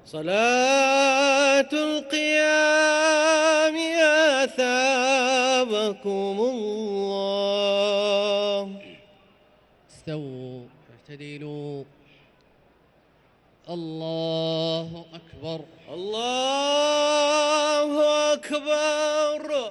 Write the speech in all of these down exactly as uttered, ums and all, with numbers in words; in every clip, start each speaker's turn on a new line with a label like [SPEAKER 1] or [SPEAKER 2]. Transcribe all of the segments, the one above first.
[SPEAKER 1] صلاة القيام أثابكم الله.
[SPEAKER 2] استووا اعتدلوا. الله أكبر.
[SPEAKER 1] الله أكبر.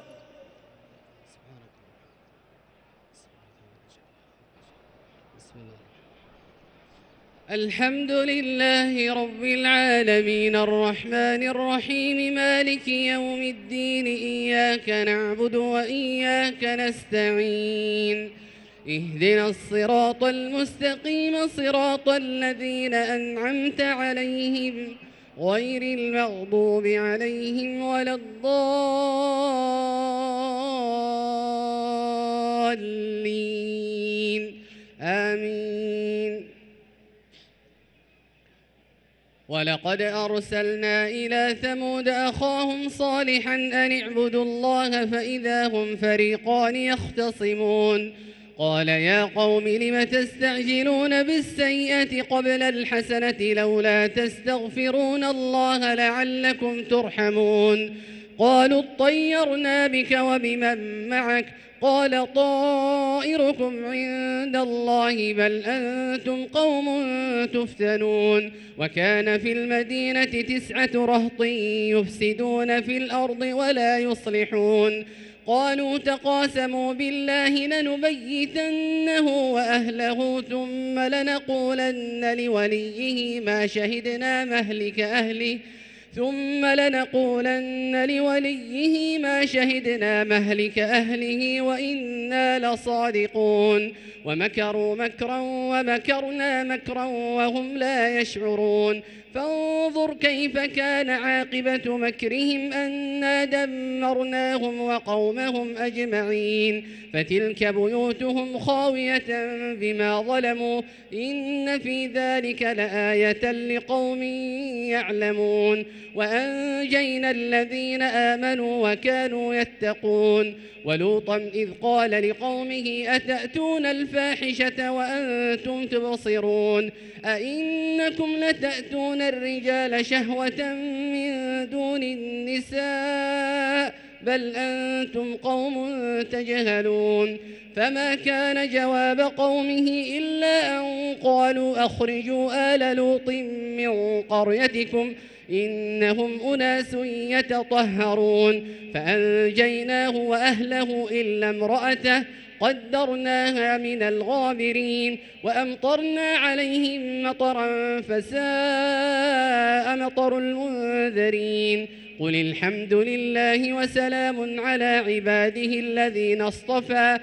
[SPEAKER 2] الحمد لله رب العالمين الرحمن الرحيم مالك يوم الدين إياك نعبد وإياك نستعين اهدنا الصراط المستقيم صراط الذين أنعمت عليهم غير المغضوب عليهم ولا الضالين آمين. ولقد أرسلنا إلى ثمود أخاهم صالحا أن اعبدوا الله فإذا هم فريقان يختصمون قال يا قوم لم تستعجلون بالسيئة قبل الحسنة لولا تستغفرون الله لعلكم ترحمون قالوا اطيرنا بك وبمن معك قال طائركم عند الله بل أنتم قوم تفتنون وكان في المدينة تسعة رهط يفسدون في الأرض ولا يصلحون قالوا تقاسموا بالله لنبيتنه وأهله ثم لنقولن لوليه ما شهدنا مهلك أهله ثم لنقولن لوليه ما شهدنا مهلك أهله وإنا لصادقون ومكروا مكرا ومكرنا مكرا وهم لا يشعرون فانظر كيف كان عاقبة مكرهم أنا دمرناهم وقومهم أجمعين فتلك بيوتهم خاوية بما ظلموا إن في ذلك لآية لقوم يعلمون وأنجينا الذين آمنوا وكانوا يتقون ولوطا إذ قال لقومه أتأتون الفاحشة وأنتم تبصرون أئنكم لتأتون الرجال شهوة من دون النساء بل أنتم قوم تجهلون فما كان جواب قومه إلا أن قالوا أخرجوا آل لوط من قريتكم إنهم أناس يتطهرون فأنجيناه وأهله إلا امرأته قدرناها من الغابرين وأمطرنا عليهم مطرا فساء مطر المنذرين قل الحمد لله وسلام على عباده الذين اصطفى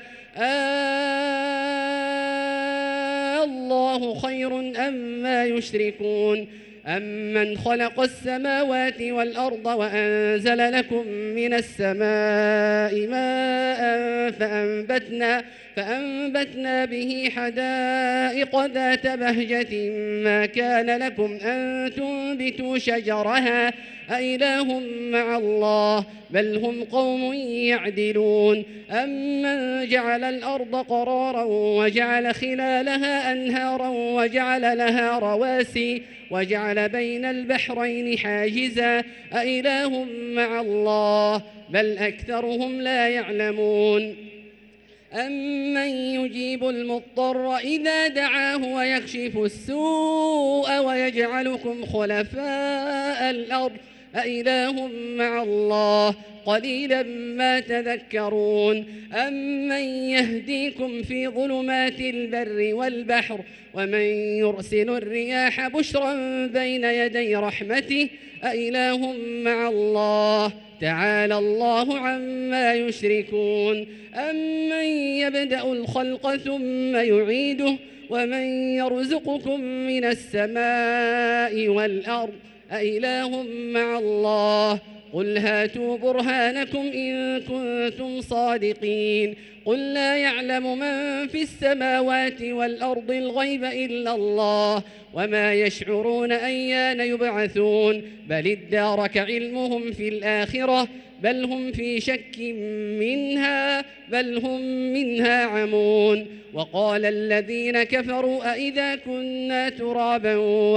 [SPEAKER 2] آه الله خير أما يشركون أمن خلق السماوات والأرض وأنزل لكم من السماء ماء فأنبتنا, فأنبتنا به حدائق ذات بهجة ما كان لكم أن تنبتوا شجرها أإله مع الله بل هم قوم يعدلون أمن جعل الأرض قرارا وجعل خلالها أنهارا وجعل لها رواسي وجعل بين البحرين حاجزا أإله مع الله بل أكثرهم لا يعلمون أمن يجيب المضطر إذا دعاه ويكشف السوء ويجعلكم خلفاء الأرض أإله مع الله قليلا ما تذكرون أمن يهديكم في ظلمات البر والبحر ومن يرسل الرياح بشرا بين يدي رحمته أإله مع الله تعالى الله عما يشركون أمن يبدأ الخلق ثم يعيده ومن يرزقكم من السماء والأرض أإله مع الله قل هاتوا برهانكم إن كنتم صادقين قل لا يعلم من في السماوات والأرض الغيب إلا الله وما يشعرون أيان يبعثون بل ادارك علمهم في الآخرة بل هم في شك منها بل هم منها عمون. وقال الذين كفروا أئذا كنا ترابا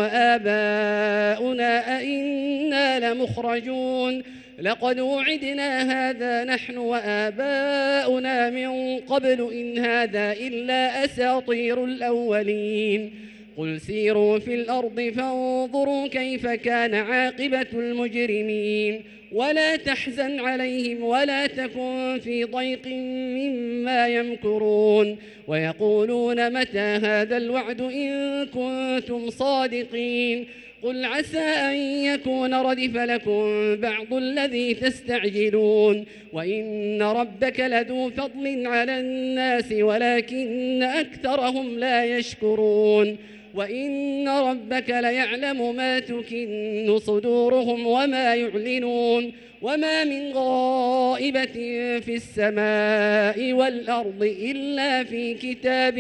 [SPEAKER 2] وآباؤنا أئنا لمخرجون لقد وعدنا هذا نحن وآباؤنا من قبل إن هذا إلا أساطير الأولين. قل سيروا في الأرض فانظروا كيف كان عاقبة المجرمين ولا تحزن عليهم ولا تكن في ضيق مما يمكرون. ويقولون متى هذا الوعد إن كنتم صادقين قل عسى أن يكون ردف لكم بعض الذي تستعجلون وإن ربك لذو فضل على الناس ولكن أكثرهم لا يشكرون. وإن ربك ليعلم ما تكن صدورهم وما يعلنون وما من غائبة في السماء والأرض إلا في كتاب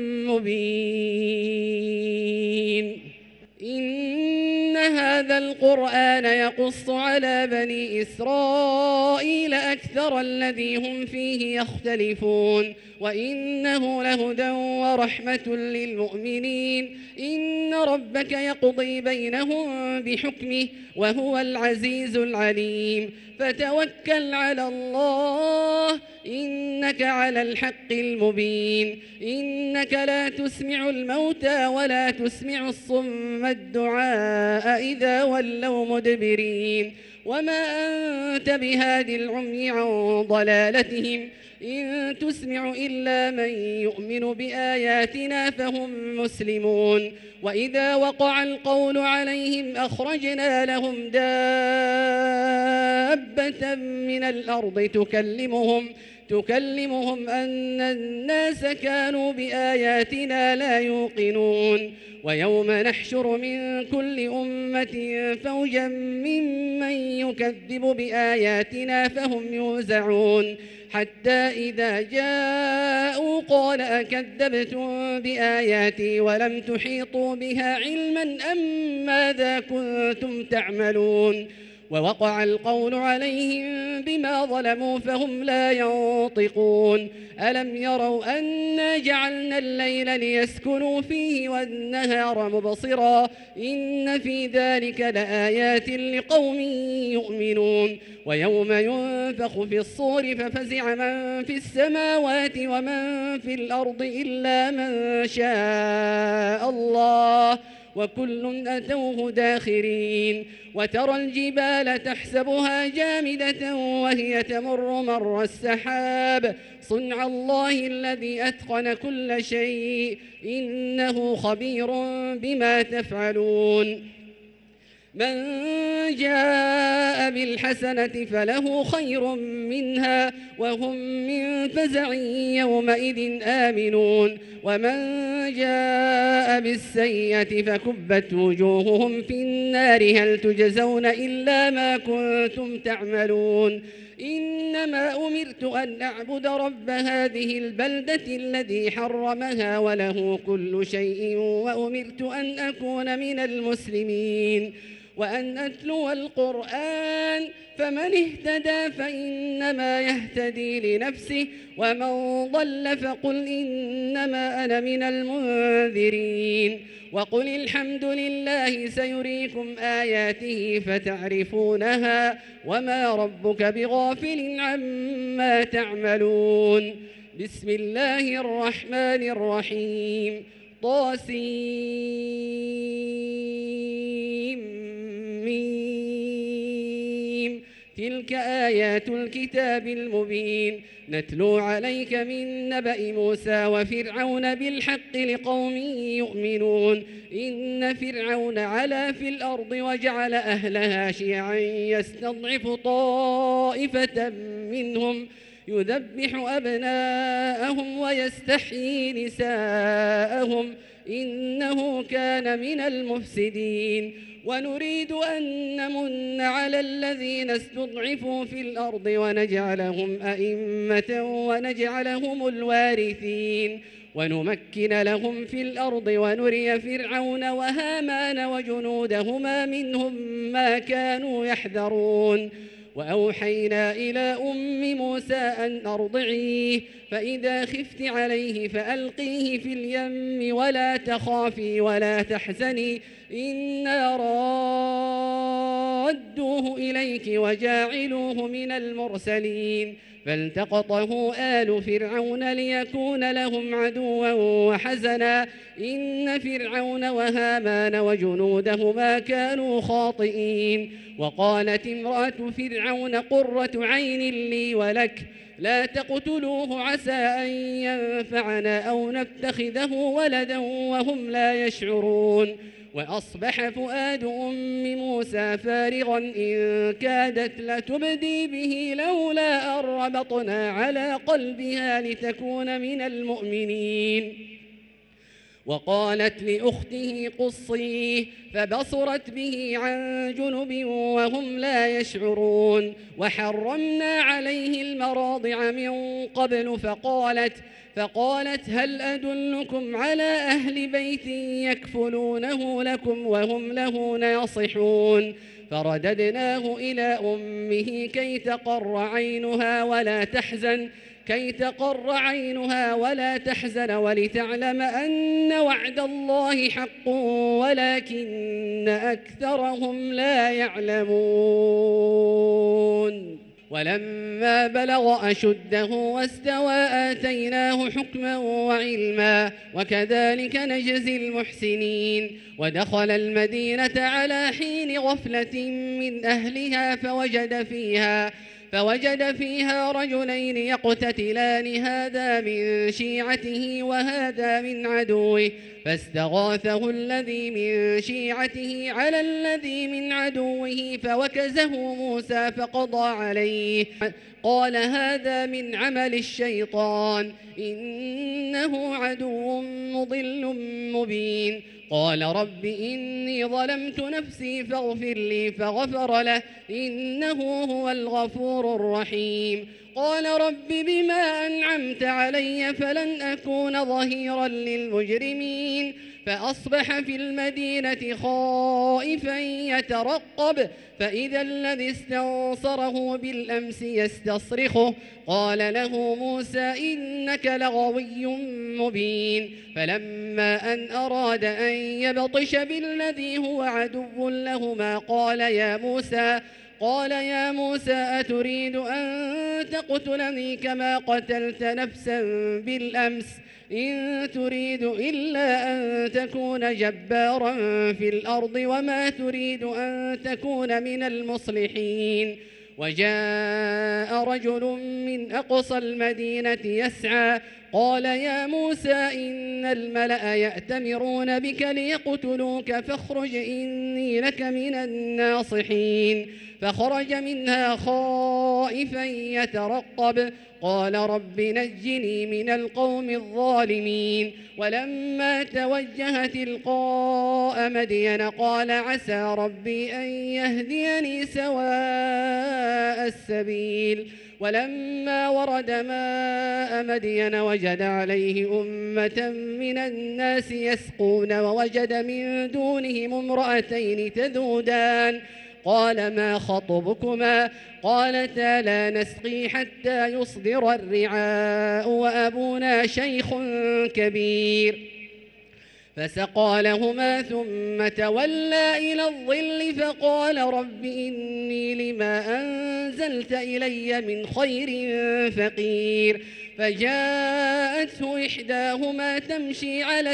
[SPEAKER 2] مبين. إن هذا القرآن يقص على بني إسرائيل أكثر الذي هم فيه يختلفون وإنه لهدى ورحمة للمؤمنين. إن ربك يقضي بينهم بحكمه وهو العزيز العليم. فتوكل على الله إنك على الحق المبين. إنك لا تسمع الموتى ولا تسمع الصم الدعاء إذا ولوا مدبرين وما أنت بهاد العمي عن ضلالتهم إن تسمع إلا من يؤمن بآياتنا فهم مسلمون. وإذا وقع القول عليهم أخرجنا لهم دابة من الأرض تكلمهم تكلمهم أن الناس كانوا بآياتنا لا يوقنون. ويوم نحشر من كل أمة فوجا ممن يكذب بآياتنا فهم يوزعون حتى إذا جاءوا قال أكذبتم بآياتي ولم تحيطوا بها علما أم ماذا كنتم تعملون. ووقع القول عليهم بما ظلموا فهم لا ينطقون. ألم يروا أنا جعلنا الليل ليسكنوا فيه والنهار مبصرا إن في ذلك لآيات لقوم يؤمنون. ويوم ينفخ في الصور ففزع من في السماوات ومن في الأرض إلا من شاء الله وكل أتوه داخرين. وترى الجبال تحسبها جامدة وهي تمر مر السحاب صنع الله الذي أتقن كل شيء إنه خبير بما تفعلون. من جاء بالحسنة فله خير منها وهم من فزع يومئذ آمنون ومن جاء بالسيئة فكبت وجوههم في النار هل تجزون إلا ما كنتم تعملون. إنما أمرت أن أعبد رب هذه البلدة الذي حرمها وله كل شيء وأمرت أن أكون من المسلمين وأن أتلو القرآن فمن اهتدى فإنما يهتدي لنفسه ومن ضل فقل إنما أنا من المنذرين. وقل الحمد لله سيريكم آياته فتعرفونها وما ربك بغافل عما تعملون. بسم الله الرحمن الرحيم طاسيم ميم تلك آيات الكتاب المبين نتلو عليك من نبأ موسى وفرعون بالحق لقوم يؤمنون. إن فرعون علا في الأرض وجعل أهلها شيعا يستضعف طائفة منهم يذبح أبناءهم ويستحيي نساءهم إنه كان من المفسدين. ونريد أن نمن على الذين استضعفوا في الأرض ونجعلهم أئمة ونجعلهم الوارثين ونمكن لهم في الأرض ونري فرعون وهامان وجنودهما منهم ما كانوا يحذرون. وأوحينا إلى أم موسى أن أرضعيه فإذا خفت عليه فألقيه في اليم ولا تخافي ولا تحزني إنا رادوه إليك وجاعلوه من المرسلين فالتقطه آل فرعون ليكون لهم عدوا وحزنا إن فرعون وهامان وجنودهما كانوا خاطئين وقالت امرأة فرعون قرة عين لي ولك لا تقتلوه عسى أن ينفعنا أو نتخذه ولدا وهم لا يشعرون وأصبح فؤاد أم موسى فارغا إن كادت لتبدي به لولا أن ربطنا على قلبها لتكون من المؤمنين وقالت لأخته قصيه فبصرت به عن جنب وهم لا يشعرون وحرمنا عليه المراضع من قبل فقالت فقالت هل أدلكم على أهل بيت يكفلونه لكم وهم له ناصحون فرددناه إلى أمه كي تقر عينها ولا تحزن كي تقر عينها ولا تحزن ولتعلم أن وعد الله حق ولكن أكثرهم لا يعلمون ولما بلغ أشده واستوى آتيناه حكما وعلما وكذلك نجزي المحسنين ودخل المدينة على حين غفلة من أهلها فوجد فيها فوجد فيها رجلين يقتتلان هذا من شيعته وهذا من عدوه فاستغاثه الذي من شيعته على الذي من عدوه فوكزه موسى فقضى عليه قال هذا من عمل الشيطان إنه عدو مضل مبين قال رب إني ظلمت نفسي فاغفر لي فغفر له إنه هو الغفور الرحيم قال رب بما أنعمت علي فلن أكون ظهيرا للمجرمين فأصبح في المدينة خائفا يترقب فإذا الذي استنصره بالأمس يستصرخه قال له موسى إنك لغوي مبين فلما أن أراد أن يبطش بالذي هو عدو لهما قال يا موسى قال يا موسى أتريد أن تقتلني كما قتلت نفسا بالأمس إن تريد إلا أن تكون جبارا في الأرض وما تريد أن تكون من المصلحين وجاء رجل من أقصى المدينة يسعى قال يا موسى إن الملأ يأتمرون بك ليقتلوك فاخرج إني لك من الناصحين فخرج منها خائفا يترقب قال رب نجني من القوم الظالمين ولما توجه تلقاء مدين قال عسى ربي أن يهديني سواء السبيل ولما ورد ماء مدين وجد عليه أمة من الناس يسقون ووجد من دونهم امرأتين تذودان قال ما خطبكما قالتا لا نسقي حتى يصدر الرعاء وأبونا شيخ كبير فسقى لهما ثم تولى إلى الظل فقال رب إني لما أنزلت إلي من خير فقير فجاءته إحداهما تمشي على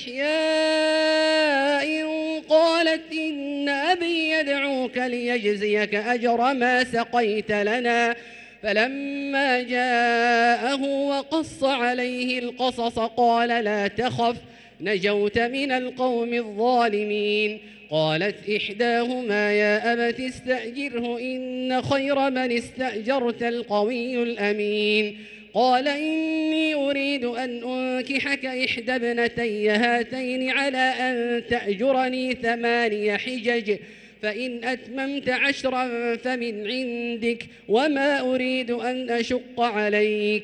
[SPEAKER 2] استحياء قالت إن أبي يدعوك ليجزيك أجر ما سقيت لنا فلما جاءه وقص عليه القصص قال لا تخف نجوت من القوم الظالمين قالت إحداهما يا أبت استأجره إن خير من استأجرت القوي الأمين قال إني أريد أن أنكحك إحدى ابنتي هاتين على أن تأجرني ثماني حجج فإن أتممت عشرا فمن عندك وما أريد أن أشق عليك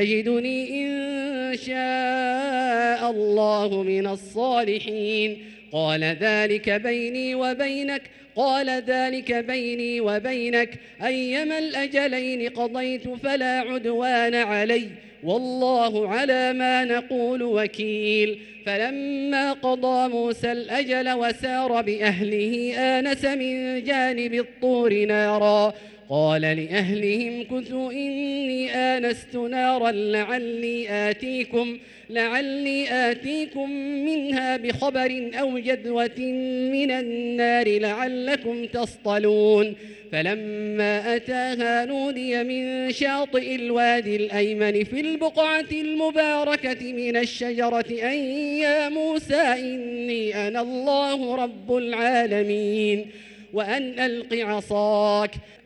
[SPEAKER 2] ستجدني إن شاء الله من الصالحين قال ذلك بيني وبينك قال ذلك بيني وبينك أيما الأجلين قضيت فلا عدوان علي والله على ما نقول وكيل. فلما قضى موسى الأجل وسار بأهله آنس من جانب الطور نارا قال لأهلهم كثوا إني آنست نارا لعلي آتيكم لعلي آتيكم منها بخبر أو جذوة من النار لعلكم تصطلون. فلما أتاها نودي من شاطئ الوادي الأيمن في البقعة المباركة من الشجرة أن يا موسى إني أنا الله رب العالمين وأن ألق عصاك.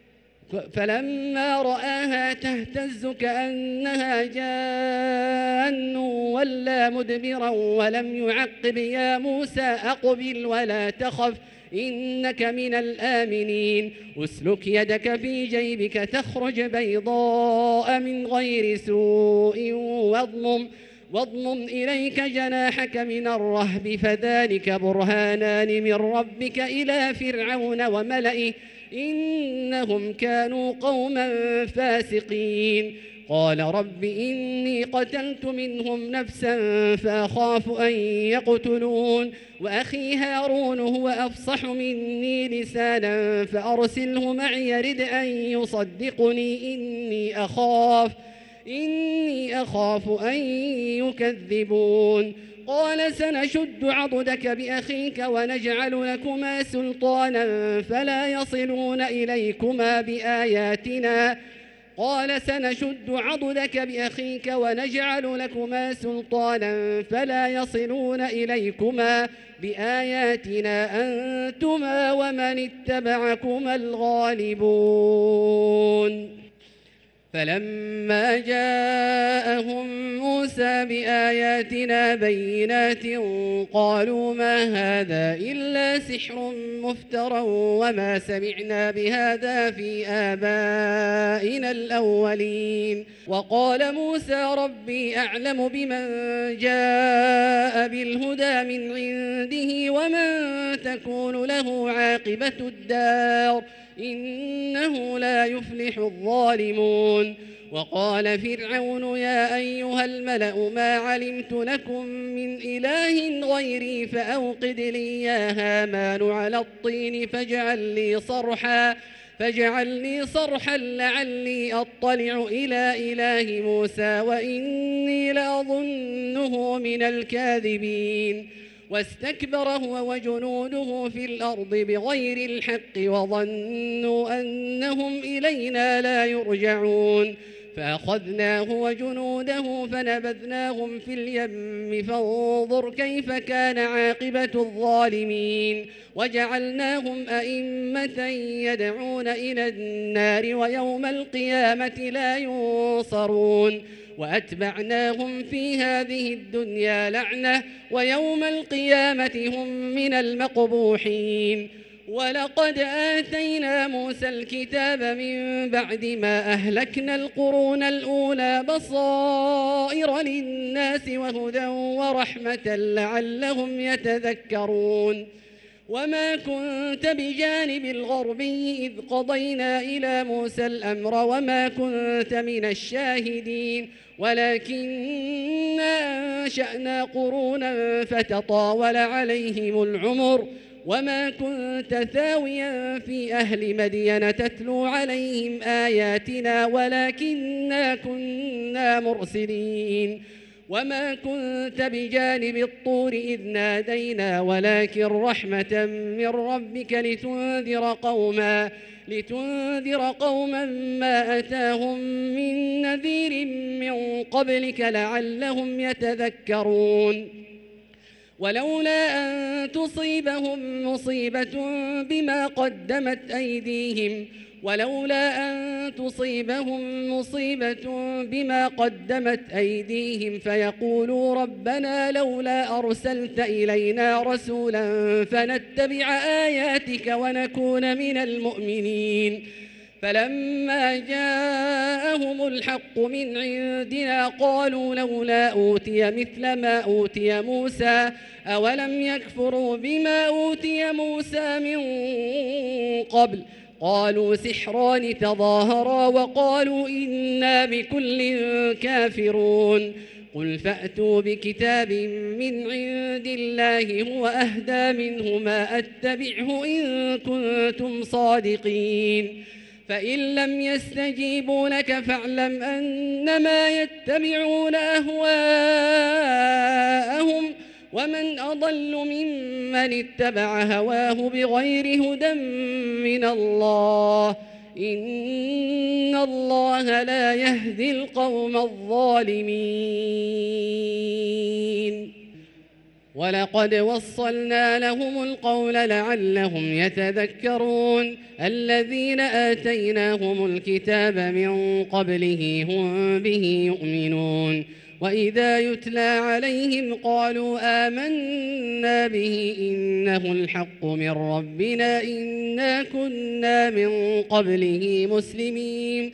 [SPEAKER 2] فلما رآها تهتز كأنها جان ولا مدبرا ولم يعقب يا موسى أقبل ولا تخف إنك من الآمنين أسلك يدك في جيبك تخرج بيضاء من غير سوء واضمم واضمم إليك جناحك من الرهب فذلك برهانان من ربك إلى فرعون وملئه إنهم كانوا قوما فاسقين. قال رب إني قتلت منهم نفسا فأخاف أن يقتلون وأخي هارون هو أفصح مني لسانا فأرسله معي يرد أن يصدقني إني أخاف إني أخاف أن يكذبون. قال سنشد عضدك بأخيك ونجعل لكما سلطانا فلا يصلون إليكما بآياتنا قال سنشد عضدك بأخيك ونجعل لكما سلطانا فلا يصلون إليكما بآياتنا أنتما ومن اتبعكما الغالبون. فلما جاءهم موسى بآياتنا بينات قالوا ما هذا إلا سحر مفترى وما سمعنا بهذا في آبائنا الأولين. وقال موسى ربي أعلم بمن جاء بالهدى من عنده ومن تكون له عاقبة الدار إنه لا يفلح الظالمون. وقال فرعون يا أيها الملأ ما علمت لكم من إله غيري فأوقد لي يا هامان على الطين فاجعل لي صرحا فاجعل لي صرحا لعلي أطلع إلى إله موسى وإني لأظنه من الكاذبين. واستكبر هو وجنوده في الأرض بغير الحق وظنوا أنهم إلينا لا يرجعون فأخذناه وجنوده فنبذناهم في اليم فانظر كيف كان عاقبة الظالمين. وجعلناهم أئمة يدعون إلى النار ويوم القيامة لا ينصرون وأتبعناهم في هذه الدنيا لعنة ويوم القيامة هم من المقبوحين. ولقد آتينا موسى الكتاب من بعد ما أهلكنا القرون الأولى بصائر للناس وهدى ورحمة لعلهم يتذكرون. وما كنت بجانب الغربي إذ قضينا إلى موسى الأمر وما كنت من الشاهدين ولكننا أنشأنا قرونا فتطاول عليهم العمر وما كنت ثاويا في أهل مدين تتلو عليهم آياتنا ولكننا كنا مرسلين. وما كنت بجانب الطور إذ نادينا ولكن رحمة من ربك لتنذر قوما لتنذر قوما ما أتاهم من نذير من قبلك لعلهم يتذكرون. ولولا أن تصيبهم مصيبة بما قدمت أيديهم ولولا أن تصيبهم مصيبة بما قدمت أيديهم فيقولوا ربنا لولا أرسلت إلينا رسولا فنتبع آياتك ونكون من المؤمنين فلما جاءهم الحق من عندنا قالوا لولا أوتي مثل ما أوتي موسى أولم يكفروا بما أوتي موسى من قبل قالوا سحران تظاهرا وقالوا إنا بكل كافرون قل فأتوا بكتاب من عند الله هو أهدى منه ما أتبعه إن كنتم صادقين فإن لم يستجيبوا لك فاعلم أنما يتبعون أهواءهم ومن أضل ممن اتبع هواه بغير هدى من الله إن الله لا يهدي القوم الظالمين ولقد وصلنا لهم القول لعلهم يتذكرون الذين آتيناهم الكتاب من قبله هم به يؤمنون وإذا يتلى عليهم قالوا آمنا به إنه الحق من ربنا إنا كنا من قبله مسلمين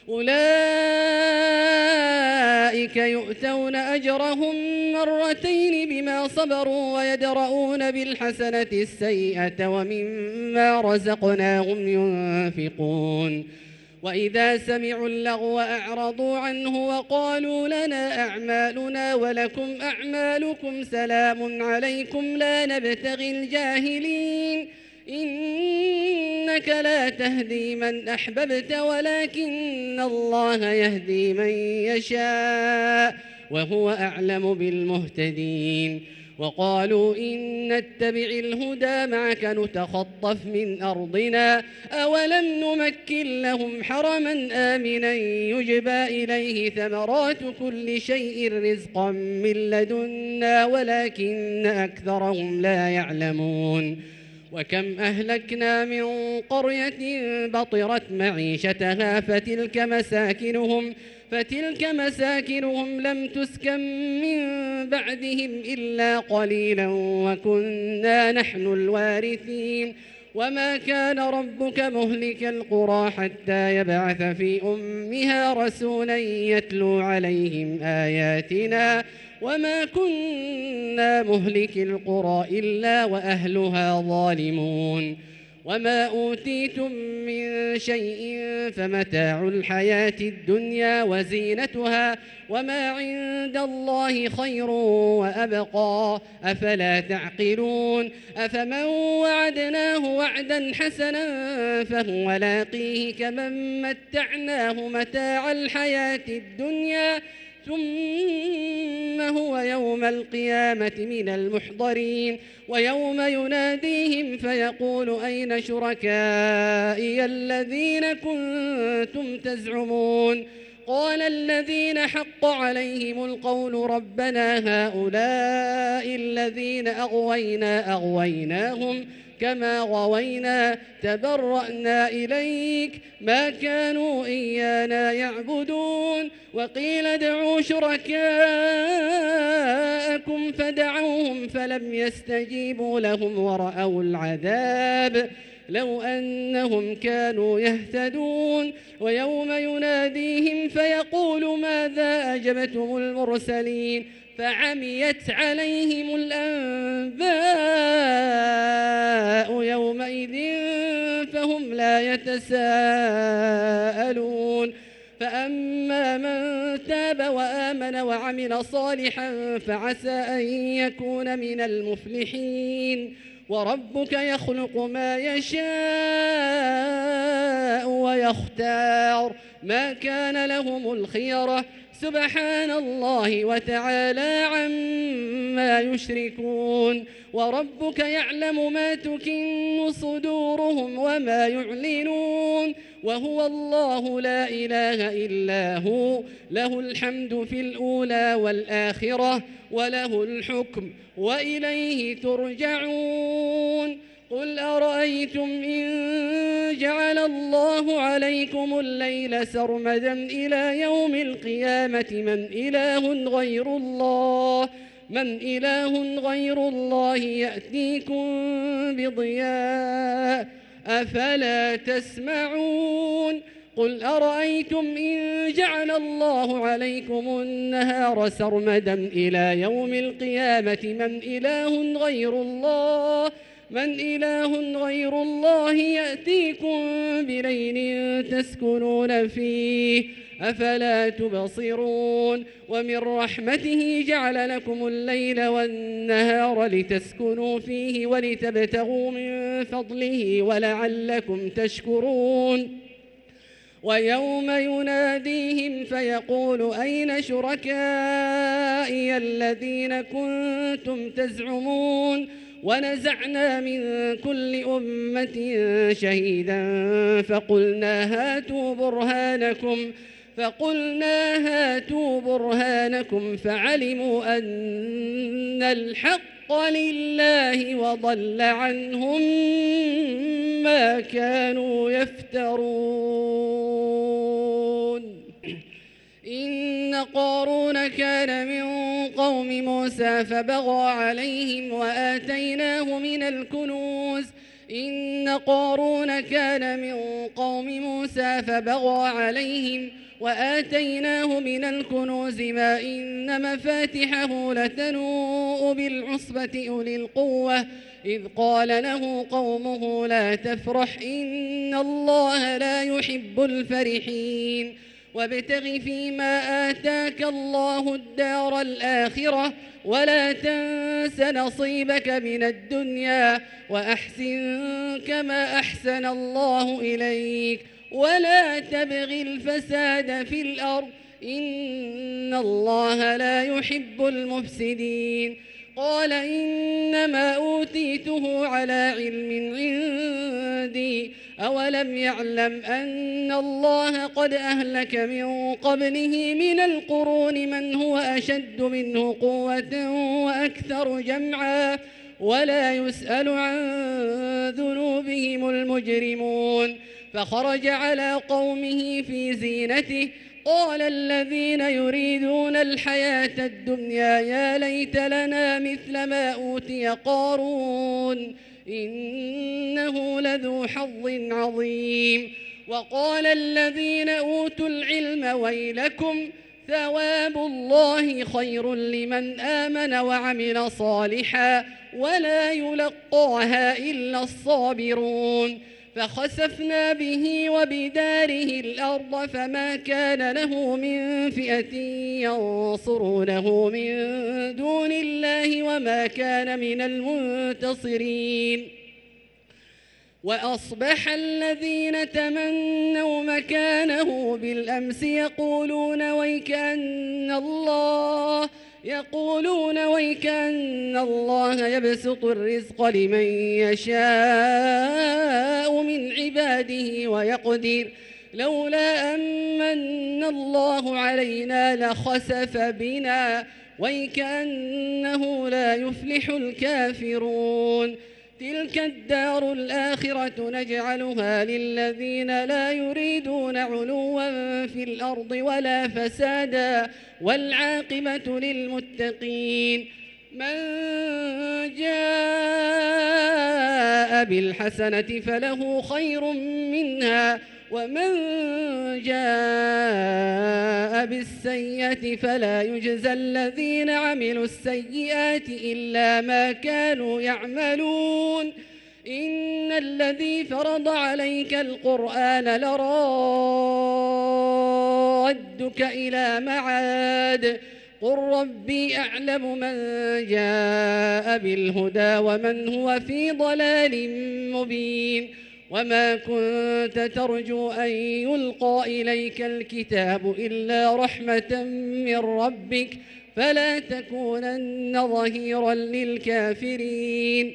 [SPEAKER 2] أولئك يؤتون أجرهم مرتين بما صبروا ويدرؤون بالحسنة السيئة ومما رزقناهم ينفقون وإذا سمعوا اللغو أعرضوا عنه وقالوا لنا أعمالنا ولكم أعمالكم سلام عليكم لا نبتغي الجاهلين إنك لا تهدي من أحببت ولكن الله يهدي من يشاء وهو أعلم بالمهتدين وقالوا إن نتبع الهدى معك نتخطف من أرضنا أولم نمكن لهم حرما آمنا يجبى إليه ثمرات كل شيء رزقا من لدنا ولكن أكثرهم لا يعلمون وكم أهلكنا من قرية بطرت معيشتها فتلك مساكنهم فتلك مساكنهم لم تسكن من بعدهم إلا قليلا وكنا نحن الوارثين وما كان ربك مهلك القرى حتى يبعث في أمها رسولا يتلو عليهم آياتنا وما كنا مهلك القرى إلا وأهلها ظالمون وما أوتيتم من شيء فمتاع الحياة الدنيا وزينتها وما عند الله خير وأبقى أفلا تعقلون أفمن وعدناه وعدا حسنا فهو لاقيه كمن متعناه متاع الحياة الدنيا ثم هو يوم القيامة من المحضرين ويوم يناديهم فيقول أين شركائي الذين كنتم تزعمون قال الذين حق عليهم القول ربنا هؤلاء الذين أغوينا أغويناهم كما غوينا تبرأنا إليك ما كانوا إيانا يعبدون وقيل ادعوا شركاءكم فدعوهم فلم يستجيبوا لهم ورأوا العذاب لو أنهم كانوا يهتدون ويوم يناديهم فيقول ماذا أجبتم المرسلين فعميت عليهم الأنباء يومئذ فهم لا يتساءلون فأما من تاب وآمن وعمل صالحا فعسى أن يكون من المفلحين وربك يخلق ما يشاء ويختار ما كان لهم الخيرة سبحان الله وتعالى عما يشركون وربك يعلم ما تكن صدورهم وما يعلنون وهو الله لا إله إلا هو له الحمد في الأولى والآخرة وله الحكم وإليه ترجعون قل أرأيتم إن جعل الله عليكم الليل سرمدا إلى يوم القيامة من إله غير الله من إله غير الله يأتيكم بضياء أفلا تسمعون قل أرأيتم إن جعل الله عليكم النهار سرمدا إلى يوم القيامة من إله غير الله من إله غير الله يأتيكم بليل تسكنون فيه أفلا تبصرون ومن رحمته جعل لكم الليل والنهار لتسكنوا فيه ولتبتغوا من فضله ولعلكم تشكرون ويوم يناديهم فيقول أين شركائي الذين كنتم تزعمون ونزعنا من كل أمة شهيدا فقلنا هاتوا برهانكم فقلنا هاتوا برهانكم فعلموا أن الحق لله وضل عنهم ما كانوا يفترون إن قارون كان من قوم موسى فبغى عليهم وآتيناه من الكنوز إن قارون كان من قوم موسى فبغى عليهم وآتيناه من الكنوز ما إن مفاتحه لتنوء بالعصبة أولي القوة إذ قال له قومه لا تفرح إن الله لا يحب الفرحين وابتغ فيما آتاك الله الدار الآخرة ولا تنس نصيبك من الدنيا وأحسن كما أحسن الله إليك ولا تبغ الفساد في الأرض إن الله لا يحب المفسدين قال إنما أوتيته على علم عندي أولم يعلم أن الله قد أهلك من قبله من القرون من هو أشد منه قوة وأكثر جمعا ولا يسأل عن ذنوبهم المجرمون فخرج على قومه في زينته قال الذين يريدون الحياة الدنيا يا ليت لنا مثل ما أوتي قارون إنه لذو حظ عظيم وقال الذين أوتوا العلم ويلكم ثواب الله خير لمن آمن وعمل صالحا ولا يلقاها إلا الصابرون فخسفنا به وبداره الأرض فما كان له من فئة ينصرونه من دون الله وما كان من المنتصرين وأصبح الذين تمنوا مكانه بالأمس يقولون ويكأن الله يقولون ويكأن الله يبسط الرزق لمن يشاء من عباده ويقدر لولا أمن الله علينا لخسف بنا ويكأنه لا يفلح الكافرون تلك الدار الآخرة نجعلها للذين لا يريدون علوا في الأرض ولا فسادا والعاقبة للمتقين من جاء بالحسنة فله خير منها ومن جاء بالسيئة فلا يجزى الذين عملوا السيئات إلا ما كانوا يعملون إن الذي فرض عليك القرآن لرادك إلى معاد قل ربي أعلم من جاء بالهدى ومن هو في ضلال مبين وما كنت ترجو أن يلقى إليك الكتاب إلا رحمة من ربك فلا تكونن ظهيرا للكافرين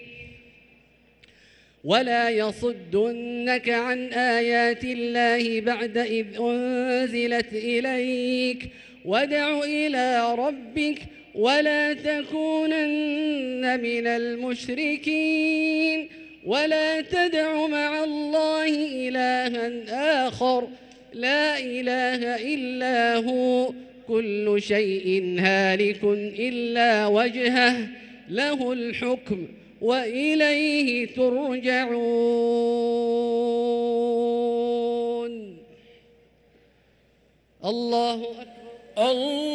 [SPEAKER 2] ولا يصدنك عن آيات الله بعد إذ أنزلت إليك وادع إلى ربك ولا تكونن من المشركين ولا تدع مع الله إلها آخر لا إله إلا هو كل شيء هالك إلا وجهه له الحكم وإليه ترجعون. الله أكبر.
[SPEAKER 1] الله